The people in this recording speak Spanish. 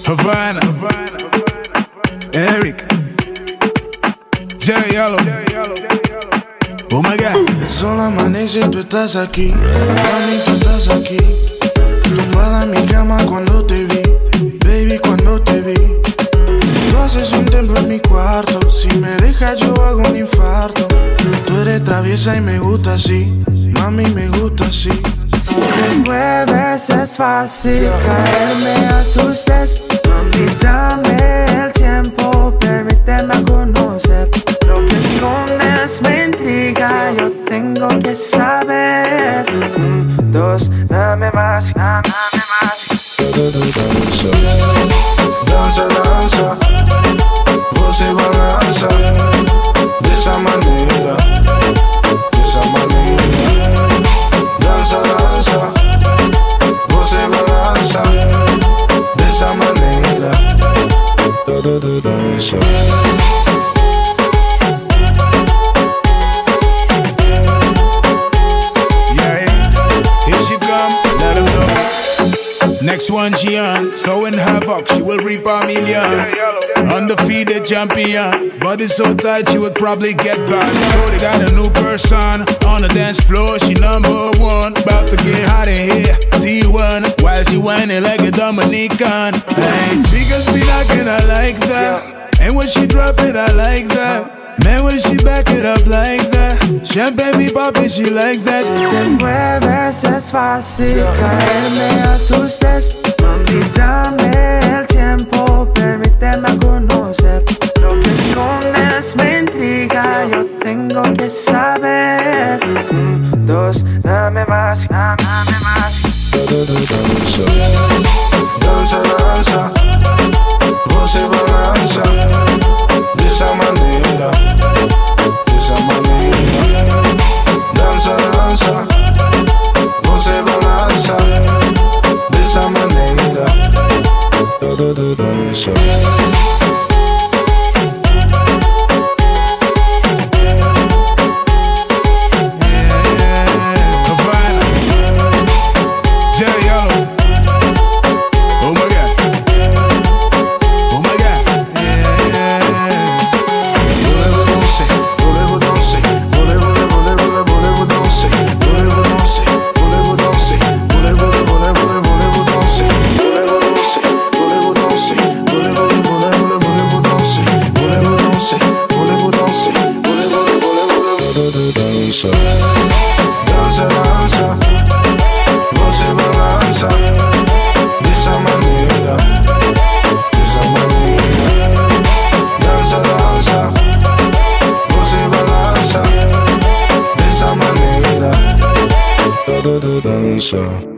Havana, Eric, Jerry Yellow. Oh my God. El sol amanece y tú estás aquí. Mami, tú estás aquí. Tumbada en mi cama cuando te vi. Baby, cuando te vi. Tú haces un templo en mi cuarto. Si me dejas yo hago un infarto. Tú eres traviesa y me gusta así. Mami, me gusta así. Si te mueves es fácil caerme a tus pies. Mami, dame el tiempo, permíteme conocer. Lo que escondes me intriga, yo tengo que saber. Dos, dame más, dame más. Danza, danza, você balança. De esa manera, de esa manera. Danza, danza, você balança. De esa manera, danza. Next one she on, sowing havoc, she will reap a million. Undefeated champion, body so tight she would probably get back. Shorty got a new person, on the dance floor she number one. About to get hot in here, T1, while she whining like a Dominican. Hey, speakers be knocking, I like that. And when she drop it, I like that. Man, when she back it up like that. Champagne be poppin', she likes that. Si te mueves es fácil caerme a tus pies. Mami, dame el tiempo, permíteme conocer. Lo que escondes me intriga, yo tengo que saber. Dos, dame más, dame más. Danza, danza, você balança. De esa manera, de esa manera. Danza, danza, você balança. De esa manera, danza. Danza, danza, você balança. De esa manera, de esa manera. Danza, danza, você balança. De esa manera, danza.